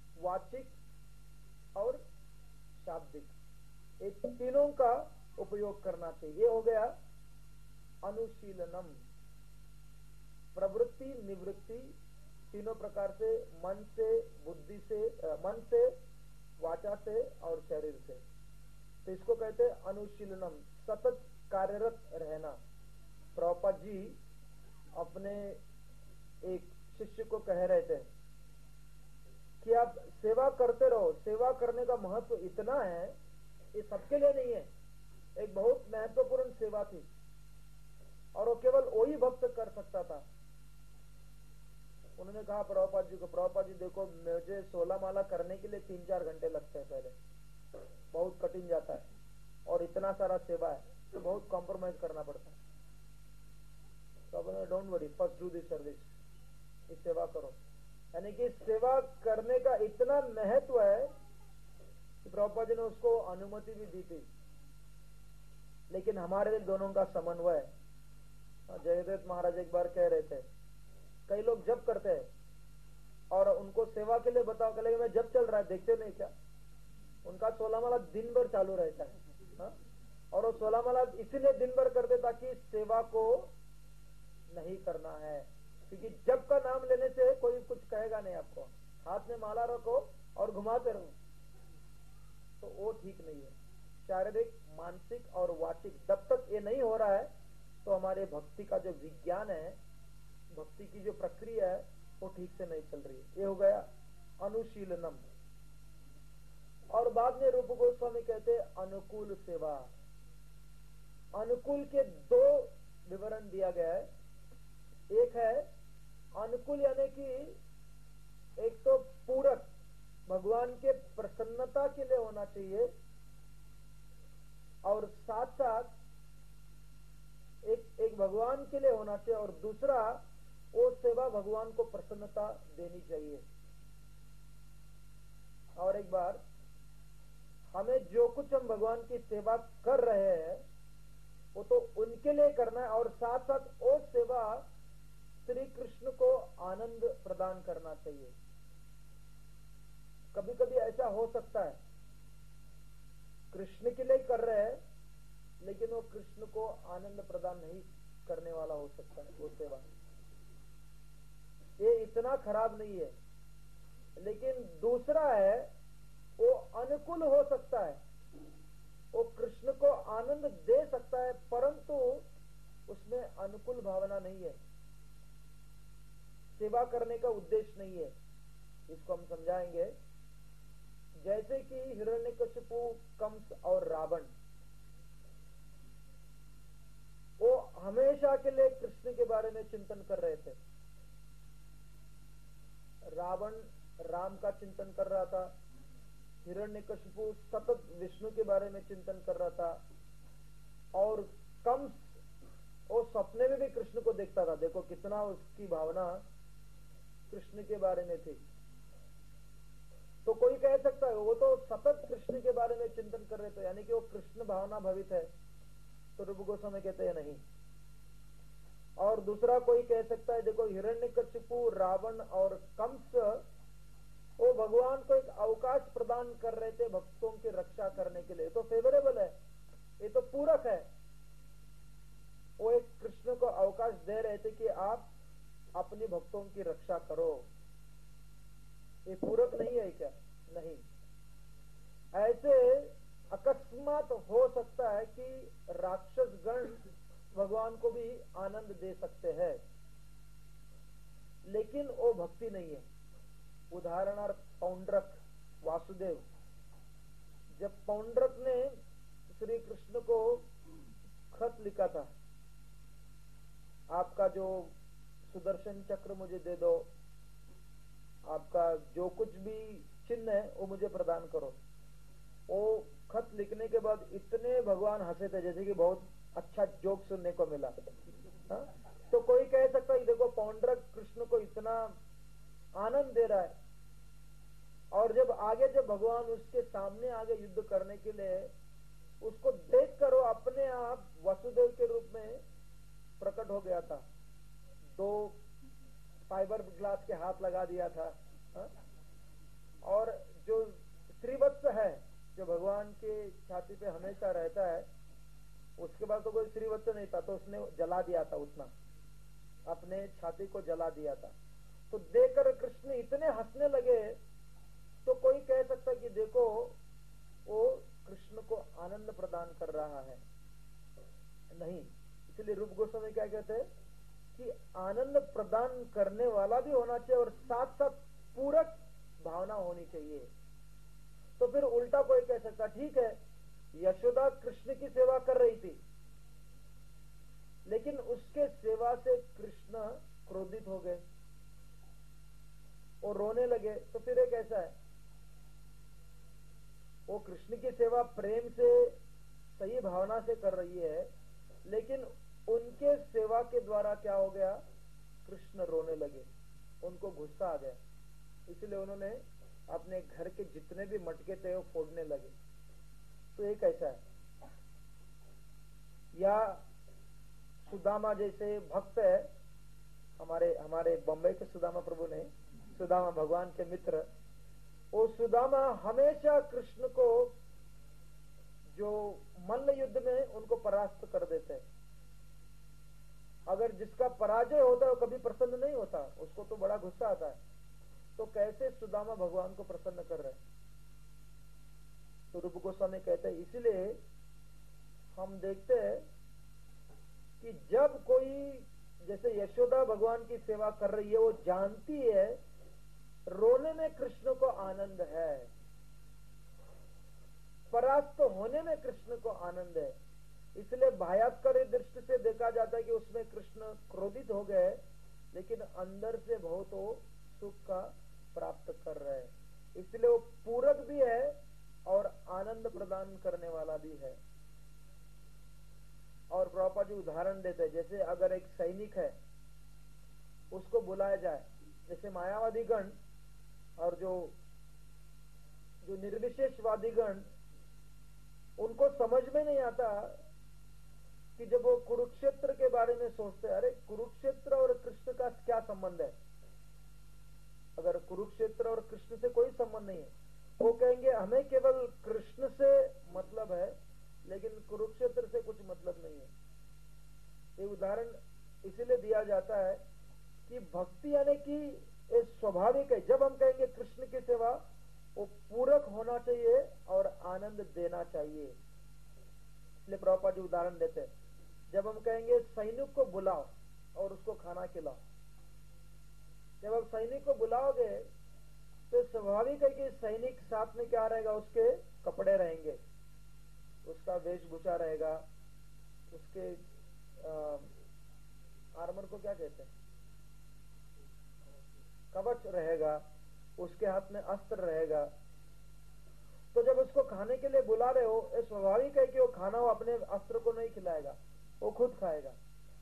वाचिक और शाब्दिक, ये तीनों का उपयोग करना चाहिए। ये हो गया अनुशीलनम, प्रवृत्ति निवृत्ति, तीनों प्रकार से, मन से, बुद्धि से, मन से, वाचा से और शरीर से। तो इसको कहते हैं अनुशीलनम, सतत कार्यरत रहना। प्रभुपाद जी अपने एक शिष्य को कह रहे थे कि आप सेवा करते रहो, सेवा करने का महत्व इतना है, ये सबके लिए नहीं है, एक बहुत महत्वपूर्ण सेवा थी और वो केवल वही भक्त कर सकता था। उन्होंने कहा प्रभुपाद जी को, प्रभुपाद जी देखो मुझे सोलह माला करने के लिए तीन चार घंटे लगते हैं, पहले बहुत कठिन जाता है, और इतना सारा सेवा है तो बहुत कॉम्प्रोमाइज करना पड़ता है। तो बोले don't worry, first do this service, इस सेवा करो। यानी कि सेवा करने का इतना महत्व है कि प्रभुपाद जी ने उसको अनुमति भी दी थी। लेकिन हमारे दोनों का समन्वय, जयदेव महाराज एक बार कह रहे थे, कई लोग जब करते हैं और उनको सेवा के लिए बताओ, कह मैं जब चल रहा है देखते नहीं क्या, उनका सोलह माला दिन भर चालू रहता है, हा? और वो सोलह माला इसीलिए दिन भर करते ताकि सेवा को नहीं करना है, क्योंकि जब का नाम लेने से कोई कुछ कहेगा नहीं आपको, हाथ में माला रखो और घुमाते रहो, तो वो ठीक नहीं है। शारीरिक, मानसिक और वाचिक, जब तक ये नहीं हो रहा है तो हमारे भक्ति का जो विज्ञान है, भक्ति की जो प्रक्रिया है, वो ठीक से नहीं चल रही है। ये हो गया अनुशीलनम। और बाद में रूप गोस्वामी कहते हैं अनुकूल सेवा। अनुकूल के दो विवरण दिया गया है। एक है अनुकूल यानी कि एक तो पूरक, भगवान के प्रसन्नता के लिए होना चाहिए, और साथ साथ एक एक भगवान के लिए होना चाहिए, और दूसरा वो सेवा भगवान को प्रसन्नता देनी चाहिए। और एक बार हमें जो कुछ हम भगवान की सेवा कर रहे हैं वो तो उनके लिए करना है, और साथ साथ वो सेवा श्री कृष्ण को आनंद प्रदान करना चाहिए। कभी कभी ऐसा हो सकता है कृष्ण के लिए कर रहे हैं, लेकिन वो कृष्ण को आनंद प्रदान नहीं करने वाला हो सकता है वो सेवा। ये इतना खराब नहीं है। लेकिन दूसरा है वो अनुकूल हो सकता है, वो कृष्ण को आनंद दे सकता है, परंतु उसमें अनुकूल भावना नहीं है, सेवा करने का उद्देश्य नहीं है। इसको हम समझाएंगे। जैसे कि हिरण्यकशिपु, कंस और रावण, वो हमेशा हमेशा के लिए कृष्ण के बारे में चिंतन कर रहे थे। रावण राम का चिंतन कर रहा था, हिरण्यकशिपु सतत विष्णु के बारे में चिंतन कर रहा था, और कंस वो सपने में भी कृष्ण को देखता था। देखो कितना उसकी भावना कृष्ण के बारे में थी। तो कोई कह सकता है वो तो सतत कृष्ण के बारे में चिंतन कर रहे थे, यानी कि वो कृष्ण भावना भवित है। तो रूप गोस्वामी कहते हैं नहीं। और दूसरा कोई कह सकता है देखो हिरण्यकशिपु, रावण और कंस वो भगवान को एक अवकाश प्रदान कर रहे थे भक्तों की रक्षा करने के लिए। तो फेवरेबल है, ये तो पूरक है। वो एक कृष्ण को अवकाश दे रहे थे कि आप अपनी भक्तों की रक्षा करो। ये पूरक नहीं है क्या? नहीं। ऐसे अकस्मात हो सकता है कि राक्षस गण भगवान को भी आनंद दे सकते हैं, लेकिन वो भक्ति नहीं है। उदाहरणार्थ पौंड्रक, वासुदेव, जब पौंड्रक ने श्री कृष्ण को खत लिखा था, आपका जो सुदर्शन चक्र मुझे दे दो, आपका जो कुछ भी चिन्ह है वो मुझे प्रदान करो। वो खत लिखने के बाद इतने भगवान हंसे थे जैसे कि बहुत अच्छा जोक सुनने को मिला। हा? तो कोई कह सकता है देखो पौंड्रक कृष्ण को इतना आनंद दे रहा है, और जब आगे जब भगवान उसके सामने आगे युद्ध करने के लिए उसको देख कर वो अपने आप वसुदेव के रूप में प्रकट हो गया था। दो फाइबर ग्लास के हाथ लगा दिया था। हा? और जो श्रीवत्स है जो भगवान के छाती पे हमेशा रहता है, उसके बाद तो कोई श्रीवत्स नहीं था, तो उसने जला दिया था, उतना अपने छाती को जला दिया था। तो देखकर कृष्ण इतने हंसने लगे। तो कोई कह सकता कि देखो वो कृष्ण को आनंद प्रदान कर रहा है। नहीं, इसलिए रूप गोस्वामी क्या कहते हैं कि आनंद प्रदान करने वाला भी होना चाहिए और साथ साथ पूरक भावना होनी चाहिए। तो फिर उल्टा कोई कह सकता ठीक है, यशोदा कृष्ण की सेवा कर रही थी, लेकिन उसके सेवा से कृष्ण क्रोधित हो गए और रोने लगे। तो फिर एक ऐसा है, वो कृष्ण की सेवा प्रेम से सही भावना से कर रही है, लेकिन उनके सेवा के द्वारा क्या हो गया, कृष्ण रोने लगे, उनको गुस्सा आ गया, इसलिए उन्होंने अपने घर के जितने भी मटके थे वो फोड़ने लगे। तो एक ऐसा है। या सुदामा जैसे भक्त है, हमारे हमारे बम्बई के सुदामा प्रभु ने, सुदामा भगवान के मित्र, वो सुदामा हमेशा कृष्ण को जो मल्ल युद्ध में उनको परास्त कर देते हैं। अगर जिसका पराजय होता है वो कभी प्रसन्न नहीं होता, उसको तो बड़ा गुस्सा आता है। तो कैसे सुदामा भगवान को प्रसन्न कर रहे हैं? तो रूप गोस्वामी कहते हैं इसलिए हम देखते हैं कि जब कोई जैसे यशोदा भगवान की सेवा कर रही है, वो जानती है रोने में कृष्ण को आनंद है, परास्त होने में कृष्ण को आनंद है। इसलिए बाह्यकारी दृष्टि से देखा जाता है कि उसमें कृष्ण क्रोधित हो गए, लेकिन अंदर से बहुत वो सुख का प्राप्त कर रहे हैं। इसलिए वो पूरक भी है और आनंद प्रदान करने वाला भी है। और प्रभुपाद जी उदाहरण देते हैं, जैसे अगर एक सैनिक है उसको बुलाया जाए, जैसे मायावादी गण और जो जो निर्विशेषवादी गण, उनको समझ में नहीं आता कि जब वो कुरुक्षेत्र के बारे में सोचते हैं, अरे कुरुक्षेत्र और कृष्ण का क्या संबंध है? अगर कुरुक्षेत्र और कृष्ण से कोई संबंध नहीं है, वो कहेंगे हमें केवल कृष्ण से मतलब है, लेकिन कुरुक्षेत्र से कुछ मतलब नहीं है। ये उदाहरण इसीलिए दिया जाता है कि भक्ति यानी कि ये स्वाभाविक है। जब हम कहेंगे कृष्ण की सेवा, वो पूरक होना चाहिए और आनंद देना चाहिए। इसलिए प्रभुपाद जी उदाहरण देते हैं, जब हम कहेंगे सैनिक को बुलाओ और उसको खाना खिलाओ, जब आप सैनिक को बुलाओगे तो स्वाभाविक है कि सैनिक साथ में क्या रहेगा, उसके कपड़े रहेंगे, उसका वेशभूषा रहेगा, उसके आ, आर्मर को क्या कहते हैं? कवच रहेगा, उसके हाथ में अस्त्र रहेगा। तो जब उसको खाने के लिए बुला रहे हो, ये स्वाभाविक है कि वो खाना वो अपने अस्त्र को नहीं खिलाएगा, वो खुद खाएगा।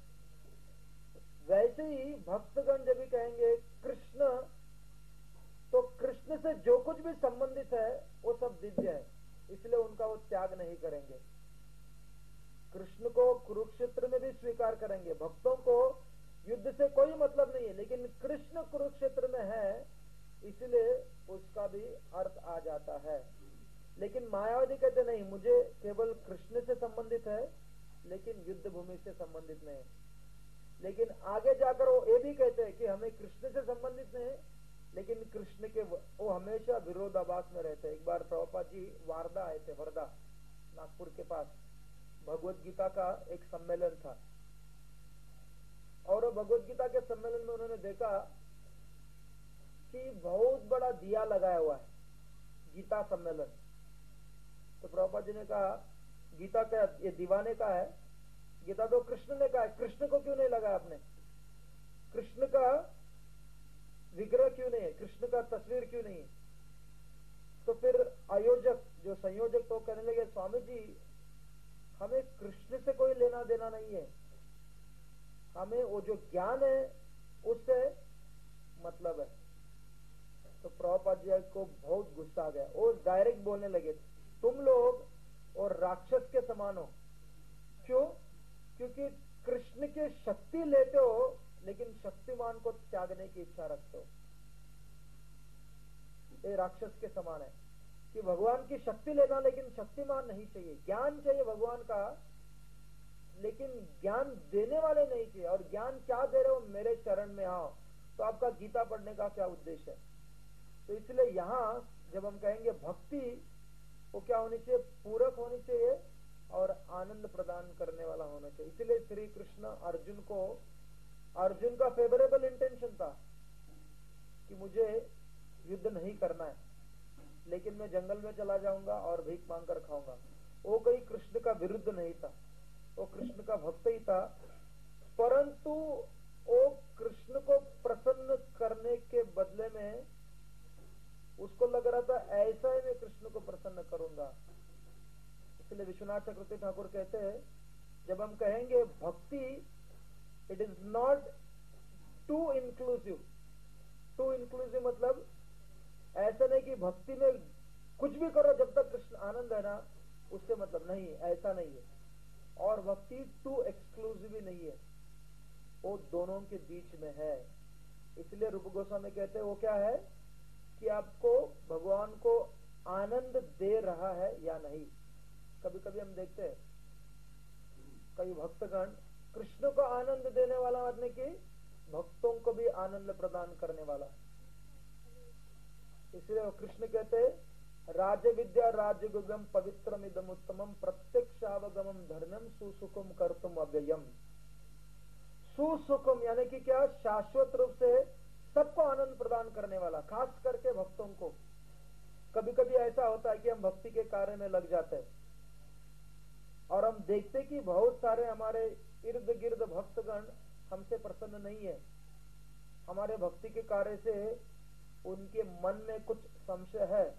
वैसे ही भक्तगण जब भी कहेंगे कृष्ण, तो कृष्ण से जो कुछ भी संबंधित है वो सब दिव्य है, इसलिए उनका वो त्याग नहीं करेंगे। कृष्ण को कुरुक्षेत्र में भी स्वीकार करेंगे। भक्तों को युद्ध से कोई मतलब नहीं है, लेकिन कृष्ण कुरुक्षेत्र में है इसलिए उसका भी अर्थ आ जाता है। लेकिन मायावादी कहते नहीं, मुझे केवल कृष्ण से संबंधित है लेकिन युद्ध भूमि से संबंधित नहीं। लेकिन आगे जाकर वो ये भी कहते हैं कि हमें कृष्ण से संबंधित नहीं है, लेकिन कृष्ण के वो हमेशा विरोधाभास में रहते हैं। एक बार प्रभुपाद जी वारदा आए थे, वर्धा नागपुर के पास, भगवत गीता का एक सम्मेलन था। और भगवत गीता के सम्मेलन में उन्होंने देखा कि बहुत बड़ा दिया लगाया हुआ है, गीता सम्मेलन। तो प्रभुपाद जी ने कहा गीता का ये दीवाने का है, गीता तो कृष्ण ने कहा है, कृष्ण को क्यों नहीं लगा आपने? कृष्ण का विग्रह क्यों नहीं है? कृष्ण का तस्वीर क्यों नहीं है? तो फिर आयोजक जो संयोजक तो कहने लगे, स्वामी जी हमें कृष्ण से कोई लेना देना नहीं है, हमें वो जो ज्ञान है उससे मतलब है। तो प्रभुपाद जी को बहुत गुस्सा आ गया, वो डायरेक्ट बोलने लगे, तुम लोग और राक्षस के समान हो। क्यों? क्योंकि कृष्ण की शक्ति लेते हो लेकिन शक्तिमान को त्यागने की इच्छा रखते हो। ये राक्षस के समान है कि भगवान की शक्ति लेना लेकिन शक्तिमान नहीं चाहिए, ज्ञान चाहिए भगवान का, लेकिन ज्ञान देने वाले नहीं चाहिए। और ज्ञान क्या दे रहे हो? मेरे चरण में आओ। तो आपका गीता पढ़ने का क्या उद्देश्य है? तो इसलिए यहां जब हम कहेंगे भक्ति, वो क्या होनी चाहिए? पूरक होनी चाहिए और आनंद प्रदान करने वाला होना चाहिए। इसलिए श्री कृष्ण अर्जुन को, अर्जुन का फेवरेबल इंटेंशन था कि मुझे युद्ध नहीं करना है, लेकिन मैं जंगल में चला जाऊंगा और भीख मांगकर खाऊंगा। वो कोई कृष्ण का विरुद्ध नहीं था, वो कृष्ण का भक्त ही था। परंतु वो कृष्ण को प्रसन्न करने के बदले में उसको लग रहा था ऐसा ही मैं कृष्ण को प्रसन्न करूंगा। इसलिए विश्वनाथ चक्रवर्ती ठाकुर कहते हैं, जब हम कहेंगे भक्ति, it is not too inclusive. Too inclusive मतलब ऐसा नहीं कि भक्ति में कुछ भी करो जब तक कृष्ण आनंद है ना, उससे मतलब नहीं, ऐसा नहीं है। और भक्ति टू एक्सक्लूसिव भी नहीं है, वो दोनों के बीच में है। इसलिए रूप गोस्वामी कहते हैं वो क्या है कि आपको भगवान को आनंद दे रहा है या नहीं। कभी कभी हम देखते हैं कई भक्तगण कृष्ण को आनंद देने वाला मतलब कि भक्तों को भी आनंद प्रदान करने वाला। इसलिए वो कृष्ण कहते हैं राज विद्या राजगुगम पवित्रम इदम उत्तमम प्रत्यक्षावगमम धर्मम सुसुखम कर्तुम अव्ययम। सुसुखम यानी कि क्या? शाश्वत रूप से सबको आनंद प्रदान करने वाला, खास करके भक्तों को। कभी कभी ऐसा होता है कि हम भक्ति के कार्य में लग जाते हैं और हम देखते कि बहुत सारे हमारे इर्द गिर्द भक्तगण हमसे प्रसन्न नहीं है, हमारे भक्ति के कार्य से उनके मन में कुछ संशय है।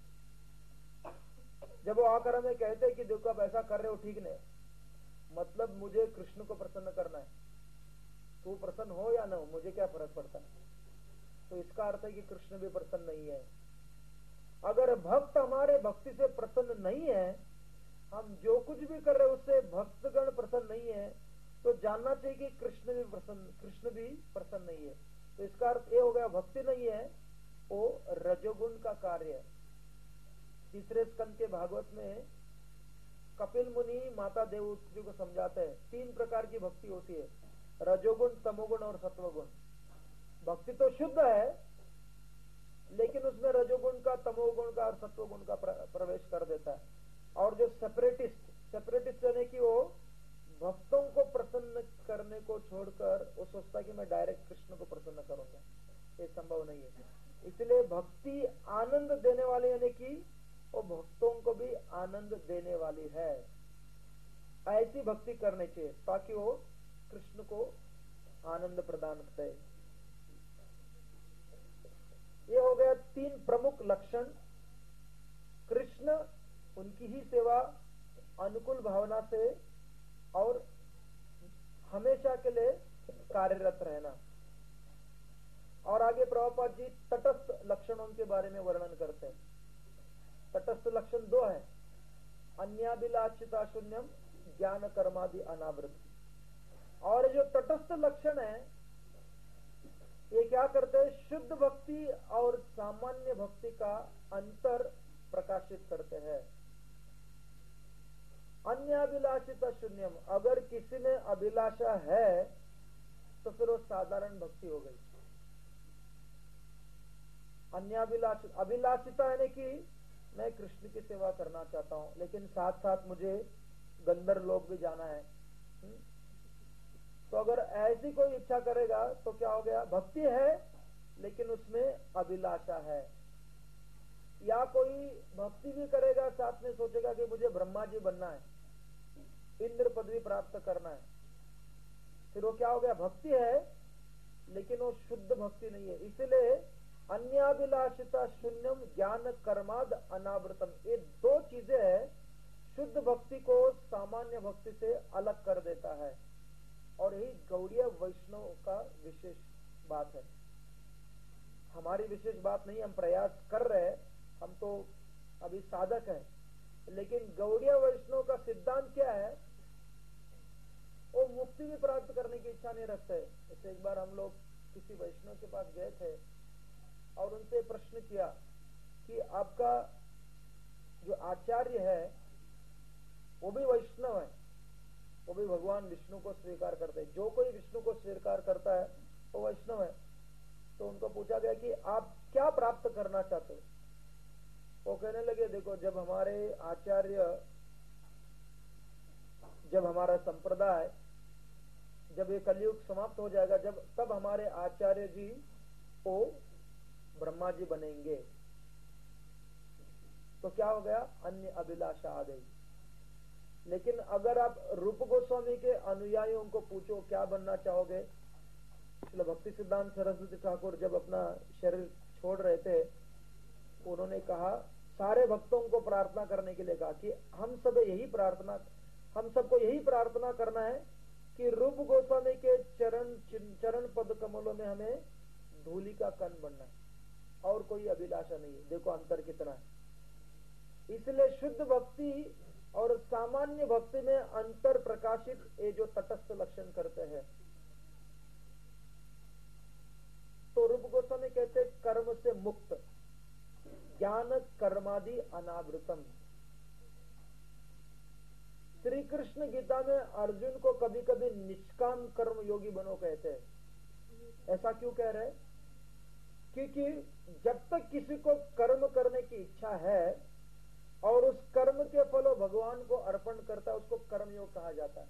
जब वो आकर हमें कहते हैं कि देखो आप ऐसा कर रहे हो ठीक नहीं, मतलब मुझे कृष्ण को प्रसन्न करना है, तू प्रसन्न हो या ना हो मुझे क्या फर्क पड़ता है। तो इसका अर्थ है कि कृष्ण भी प्रसन्न नहीं है। अगर भक्त हमारे भक्ति से प्रसन्न नहीं है, हम जो कुछ भी कर रहे हैं उससे भक्तगण प्रसन्न नहीं है, तो जानना चाहिए कि कृष्ण भी प्रसन्न कृष्ण भी प्रसन्न नहीं है। तो इसका अर्थ ये हो गया भक्ति नहीं है, वो रजोगुण का कार्य है। तीसरे स्कंद के भागवत में कपिल मुनि माता देवहूति को समझाते हैं तीन प्रकार की भक्ति होती है, रजोगुण, तमोगुण और सत्वगुण। भक्ति तो शुद्ध है लेकिन उसमें रजोगुण का, तमोगुण का और सत्वगुण का प्रवेश कर देता है। और जो सेपरेटिस्ट सेपरेटिस्ट यानी कि वो भक्तों को प्रसन्न करने को छोड़कर वो सोचता है कि मैं डायरेक्ट कृष्ण को प्रसन्न करूंगा, ये संभव नहीं है। इसलिए भक्ति आनंद देने वाली यानी कि वो भक्तों को भी आनंद देने वाली है। ऐसी भक्ति करनी चाहिए ताकि वो कृष्ण को आनंद प्रदान करते हैं। ये हो गया तीन प्रमुख लक्षण। कृष्ण, उनकी ही सेवा अनुकूल भावना से और हमेशा के लिए कार्यरत रहना। और आगे प्रभुपाद जी तटस्थ लक्षणों के बारे में वर्णन करते हैं। तटस्थ लक्षण दो है, अन्याभिलाषिता शून्यम, ज्ञान कर्मादि अनावृत। और जो तटस्थ लक्षण है ये क्या करते हैं, शुद्ध भक्ति और सामान्य भक्ति का अंतर प्रकाशित करते हैं। अन्याभिलाषिता शून्यम, अगर किसी में अभिलाषा है तो फिर वो साधारण भक्ति हो गई। अन्याभिलाषित, अभिलाषिता यानी कि मैं कृष्ण की सेवा करना चाहता हूं लेकिन साथ साथ मुझे गंधर्व लोक भी जाना है। हुँ? तो अगर ऐसी कोई इच्छा करेगा तो क्या हो गया, भक्ति है लेकिन उसमें अभिलाषा है। या कोई भक्ति भी करेगा, साथ में सोचेगा कि मुझे ब्रह्मा जी बनना है, इंद्र पदवी प्राप्त करना है, फिर वो क्या हो गया, भक्ति है लेकिन वो शुद्ध भक्ति नहीं है। इसलिए अन्याभिलाषिता शून्यम, ज्ञान कर्माद अनावृतम, ये दो चीजें हैं शुद्ध भक्ति को सामान्य भक्ति से अलग कर देता है। और यही गौड़ीय वैष्णव का विशेष बात है। हमारी विशेष बात नहीं, हम प्रयास कर रहे हैं, हम तो अभी साधक हैं, लेकिन गौड़ीय वैष्णव का सिद्धांत क्या है, वो मुक्ति भी प्राप्त करने की इच्छा नहीं रखते। जैसे एक बार हम लोग किसी वैष्णव के पास गए थे और उनसे प्रश्न किया कि आपका जो आचार्य है वो भी वैष्णव है, वो भी भगवान विष्णु को स्वीकार करते हैं, जो कोई विष्णु को स्वीकार करता है वो वैष्णव है। तो उनको पूछा गया कि आप क्या प्राप्त करना चाहते हो। वो कहने लगे, देखो जब हमारे आचार्य, जब हमारा संप्रदाय, जब ये कलयुग समाप्त हो जाएगा, जब तब हमारे आचार्य जी को ब्रह्मा जी बनेंगे। तो क्या हो गया, अन्य अभिलाषा आ गई। लेकिन अगर आप रूप गोस्वामी के अनुयायियों को पूछो क्या बनना चाहोगे, इसलिए भक्ति सिद्धांत सरस्वती ठाकुर जब अपना शरीर छोड़ रहे थे, उन्होंने कहा, सारे भक्तों को प्रार्थना करने के लिए कहा कि हम सब यही प्रार्थना, हम सबको यही प्रार्थना करना है कि रूप गोस्वामी के चरण चरण पद कमलों में हमें धूलि का कण बनना है, और कोई अभिलाषा नहीं है। देखो अंतर कितना है। इसलिए शुद्ध भक्ति और सामान्य भक्ति में अंतर प्रकाशित ये जो तटस्थ लक्षण करते हैं। तो रूप गोस्वामी कहते कर्म से मुक्त, ज्ञान कर्मादि अनावृतम। श्री कृष्ण गीता में अर्जुन को कभी कभी निष्काम कर्म योगी बनो कहते हैं। ऐसा क्यों कह रहे हैं, क्योंकि जब तक किसी को कर्म करने की इच्छा है और उस कर्म के फल भगवान को अर्पण करता है, उसको कर्मयोग कहा जाता है।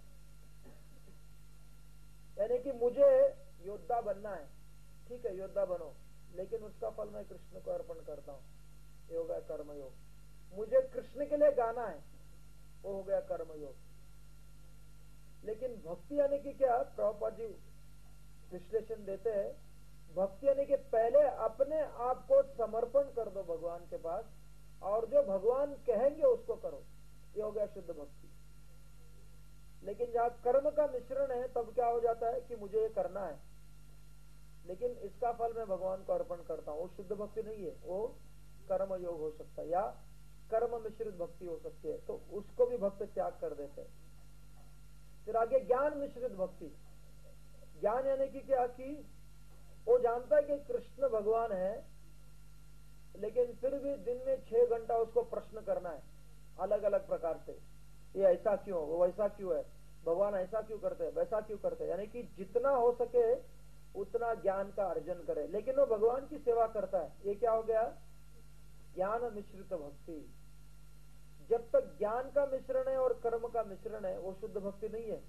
यानी कि मुझे योद्धा बनना है, ठीक है योद्धा बनो, लेकिन उसका फल मैं कृष्ण को अर्पण करता हूं, ये हो गया कर्मयोग। मुझे कृष्ण के लिए गाना है, वो हो गया कर्मयोग। लेकिन भक्ति यानी कि क्या, प्रभुपाद जी विश्लेषण देते हैं, भक्ति यानी कि पहले अपने आप को समर्पण कर दो भगवान के पास, और जो भगवान कहेंगे उसको करो, ये हो गया शुद्ध भक्ति। लेकिन जहां कर्म का मिश्रण है तब क्या हो जाता है कि मुझे ये करना है, लेकिन इसका फल मैं भगवान को अर्पण करता हूं, वो शुद्ध भक्ति नहीं है, वो कर्म योग हो सकता है या कर्म मिश्रित भक्ति हो सकती है। तो उसको भी भक्त त्याग कर देते हैं। फिर आगे ज्ञान मिश्रित भक्ति। ज्ञान यानी कि क्या, कि वो जानता है कि कृष्ण भगवान है, लेकिन फिर भी दिन में छह घंटा उसको प्रश्न करना है अलग अलग प्रकार से, ये ऐसा क्यों, वो वैसा क्यों है, भगवान ऐसा क्यों करते हैं, वैसा क्यों करते हैं। यानी कि जितना हो सके उतना ज्ञान का अर्जन करे, लेकिन वो भगवान की सेवा करता है। ये क्या हो गया, ज्ञान मिश्रित भक्ति। जब तक ज्ञान का मिश्रण है और कर्म का मिश्रण है, वो शुद्ध भक्ति नहीं है।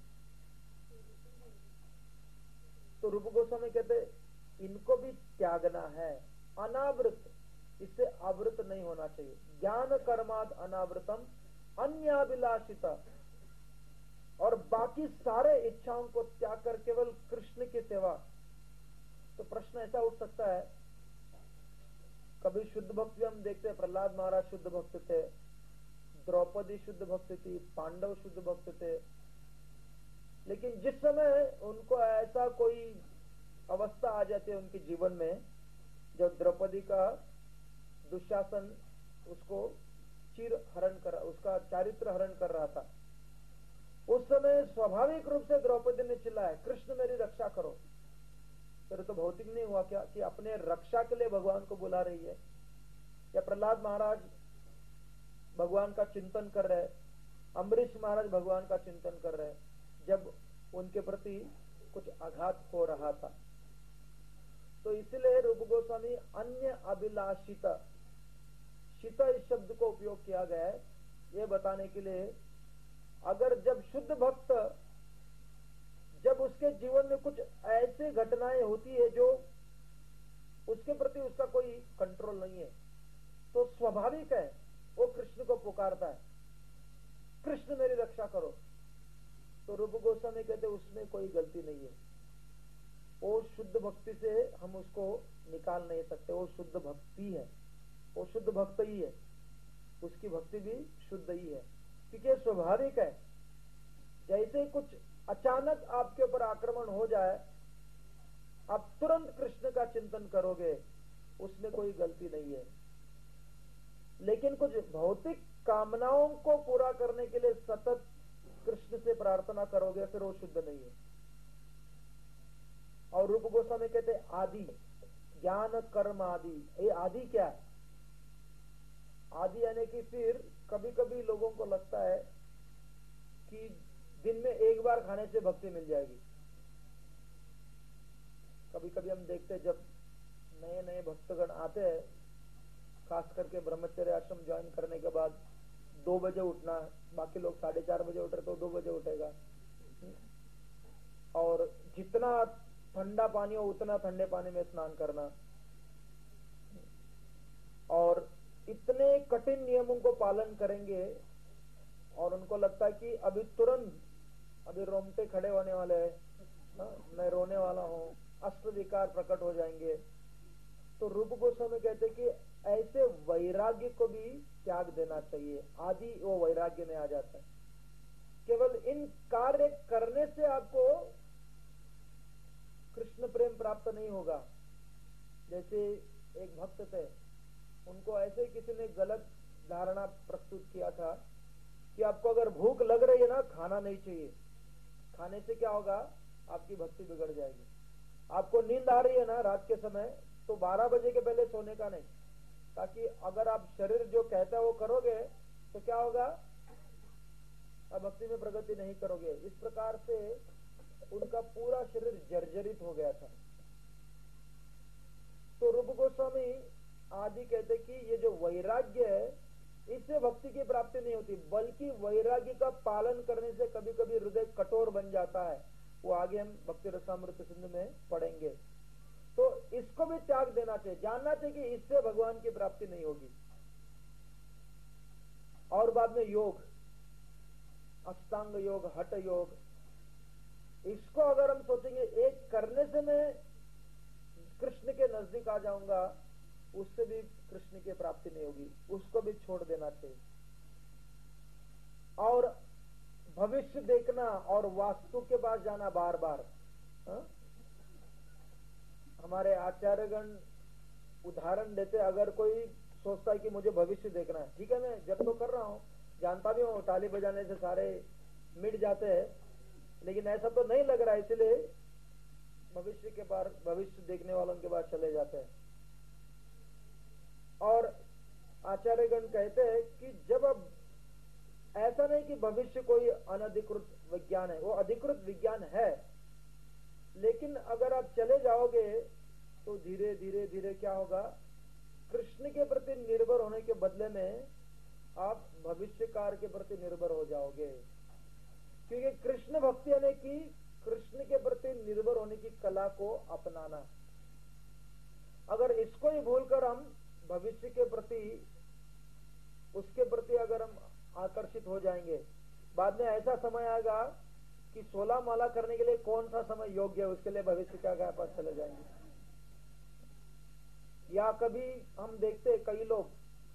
तो रूप गोस्वामी कहते इनको भी त्यागना है, अनावृत, इससे आवृत नहीं होना चाहिए। ज्ञान कर्माद अनावृतम अन्याभिलाषिता, और बाकी सारे इच्छाओं को त्याग कर केवल कृष्ण की सेवा। तो प्रश्न ऐसा उठ सकता है, कभी शुद्ध भक्त भी हम देखते हैं, प्रहलाद महाराज शुद्ध भक्त थे, द्रौपदी शुद्ध भक्त थी, पांडव शुद्ध भक्त थे, लेकिन जिस समय उनको ऐसा कोई अवस्था आ जाती है उनके जीवन में, जब द्रौपदी का दुशासन उसको चिर हरण कर, उसका चारित्र हरण कर रहा था, उस समय स्वाभाविक रूप से द्रौपदी ने चिल्लाया, कृष्ण मेरी रक्षा करो। फिर तो भौतिक नहीं हुआ क्या कि अपने रक्षा के लिए भगवान को बुला रही है? या प्रहलाद महाराज भगवान का चिंतन कर रहे, अम्बरीश महाराज भगवान का चिंतन कर रहे, जब उनके प्रति कुछ आघात हो रहा था। तो इसलिए रूप गोस्वामी अन्य अभिलाषित, शीत इस शब्द को उपयोग किया गया है ये बताने के लिए, अगर जब शुद्ध भक्त, जब उसके जीवन में कुछ ऐसी घटनाएं होती है जो उसके प्रति उसका कोई कंट्रोल नहीं है, तो स्वाभाविक है वो कृष्ण को पुकारता है, कृष्ण मेरी रक्षा करो। तो रूप गोस्वामी कहते उसमें कोई गलती नहीं है, वो शुद्ध भक्ति से हम उसको निकाल नहीं सकते, वो शुद्ध भक्ति है, वो शुद्ध भक्त ही है, उसकी भक्ति भी शुद्ध ही है, क्योंकि स्वाभाविक है। जैसे कुछ अचानक आपके ऊपर आक्रमण हो जाए, आप तुरंत कृष्ण का चिंतन करोगे, उसमें कोई गलती नहीं है। लेकिन कुछ भौतिक कामनाओं को पूरा करने के लिए सतत कृष्ण से प्रार्थना करोगे, फिर वो शुद्ध नहीं है। और रूप गोस्वामी कहते आदि, ज्ञान कर्म आदि, ये आदि क्या है? आदि यानी कि फिर कभी कभी लोगों को लगता है कि दिन में एक बार खाने से भक्ति मिल जाएगी। कभी कभी हम देखते हैं जब नए नए भक्तगण आते हैं, खास करके ब्रह्मचर्य आश्रम ज्वाइन करने के बाद दो बजे उठना, बाकी लोग साढ़े चार बजे उठ रहे तो दो बजे उठेगा, और जितना ठंडा पानी हो उतना ठंडे पानी में स्नान करना, और इतने कठिन नियमों को पालन करेंगे, और उनको लगता है कि अभी तुरंत अभी रोमटे खड़े होने वाले हैं, मैं रोने वाला हूँ, अष्ट विकार प्रकट हो जाएंगे। तो रूप गोस्वामी कहते कि ऐसे वैराग्य को भी त्याग देना चाहिए, आदि वो वैराग्य में आ जाता है। केवल इन कार्य करने से आपको कृष्ण प्रेम प्राप्त नहीं होगा। जैसे एक भक्त थे, उनको ऐसे किसी ने गलत धारणा प्रस्तुत किया था कि आपको अगर भूख लग रही है ना, खाना नहीं चाहिए, खाने से क्या होगा, आपकी भक्ति बिगड़ जाएगी। आपको नींद आ रही है ना रात के समय, तो बारह बजे के पहले सोने का नहीं, ताकि अगर आप शरीर जो कहता है वो करोगे तो क्या होगा, आप भक्ति में प्रगति नहीं करोगे। इस प्रकार से उनका पूरा शरीर जर्जरित हो गया था। तो रूप गोस्वामी आदि कहते कि ये जो वैराग्य है, इससे भक्ति की प्राप्ति नहीं होती, बल्कि वैराग्य का पालन करने से कभी कभी हृदय कठोर बन जाता है। वो आगे हम भक्ति रसामृत सिंधु में पढ़ेंगे। तो इसको भी त्याग देना चाहिए, जानना चाहिए कि इससे भगवान की प्राप्ति नहीं होगी। और बाद में योग, अष्टांग योग, हठ योग, इसको अगर हम सोचेंगे एक करने से मैं कृष्ण के नजदीक आ जाऊंगा, उससे भी कृष्ण की प्राप्ति नहीं होगी, उसको भी छोड़ देना चाहिए। और भविष्य देखना और वास्तु के पास जाना बार बार, हा? हमारे आचार्यगण उदाहरण देते, अगर कोई सोचता है कि मुझे भविष्य देखना है, ठीक है मैं जब तो कर रहा हूं, जानता भी हूं ताली बजाने से सारे मिट जाते हैं, लेकिन ऐसा तो नहीं लग रहा है, इसलिए भविष्य के पास, भविष्य देखने वालों के पास चले जाते हैं। और आचार्यगण कहते हैं कि जब अब ऐसा नहीं कि भविष्य कोई अनधिकृत विज्ञान है, वो अधिकृत विज्ञान है, लेकिन अगर आप चले जाओगे तो धीरे धीरे धीरे क्या होगा, कृष्ण के प्रति निर्भर होने के बदले में आप भविष्यकार के प्रति निर्भर हो जाओगे। क्योंकि कृष्ण भक्ति यानी कि कृष्ण के प्रति निर्भर होने की कला को अपनाना। अगर इसको ही भूलकर हम भविष्य के प्रति, उसके प्रति अगर हम आकर्षित हो जाएंगे, बाद में ऐसा समय आएगा कि सोलह माला करने के लिए कौन सा समय योग्य है, उसके लिए भविष्य क्या क्या पास चले जाएंगे। या कभी हम देखते कई लोग,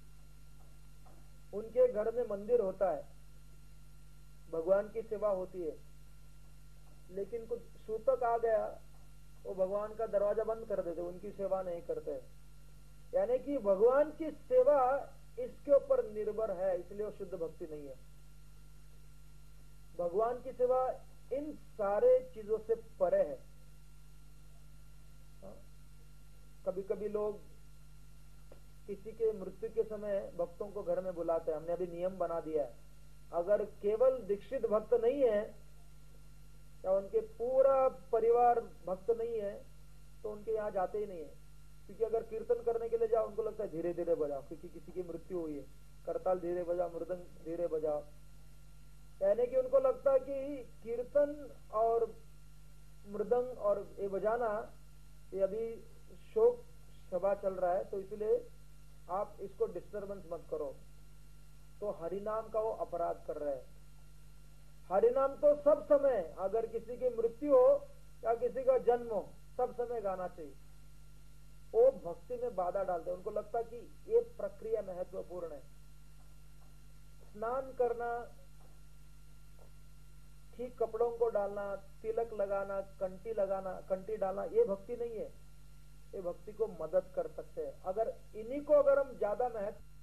उनके घर में मंदिर होता है, भगवान की सेवा होती है, लेकिन कुछ सूतक आ गया, वो भगवान का दरवाजा बंद कर देते, उनकी सेवा नहीं करते। यानी कि भगवान की सेवा इसके ऊपर निर्भर है, इसलिए वो शुद्ध भक्ति नहीं है। भगवान की सेवा इन सारे चीजों से परे है। कभी कभी लोग किसी के मृत्यु के समय भक्तों को घर में बुलाते हैं। हमने अभी नियम बना दिया है, अगर केवल दीक्षित भक्त नहीं है या उनके पूरा परिवार भक्त नहीं है तो उनके यहाँ जाते ही नहीं है। क्योंकि अगर कीर्तन करने के लिए जाओ, उनको लगता है धीरे धीरे बजाओ, क्योंकि किसी की मृत्यु हुई है, करताल धीरे बजाओ, मृदंग धीरे बजाओ। यानी कि उनको लगता है कि कीर्तन और मृदंग और ये बजाना, ये अभी शोक सभा चल रहा है, तो इसलिए आप इसको डिस्टर्बेंस मत करो। तो हरिनाम का वो अपराध कर रहे हैं। हरिनाम तो सब समय, अगर किसी की मृत्यु हो या किसी का जन्म हो, सब समय गाना चाहिए। वो भक्ति में बाधा डालते हैं, उनको लगता कि ये प्रक्रिया महत्वपूर्ण है। स्नान करना, ठीक कपड़ों को डालना, तिलक लगाना, कंठी लगाना, कंठी डालना, ये भक्ति नहीं है। ये भक्ति को मदद कर सकते हैं। अगर इन्हीं को अगर हम ज्यादा महत्व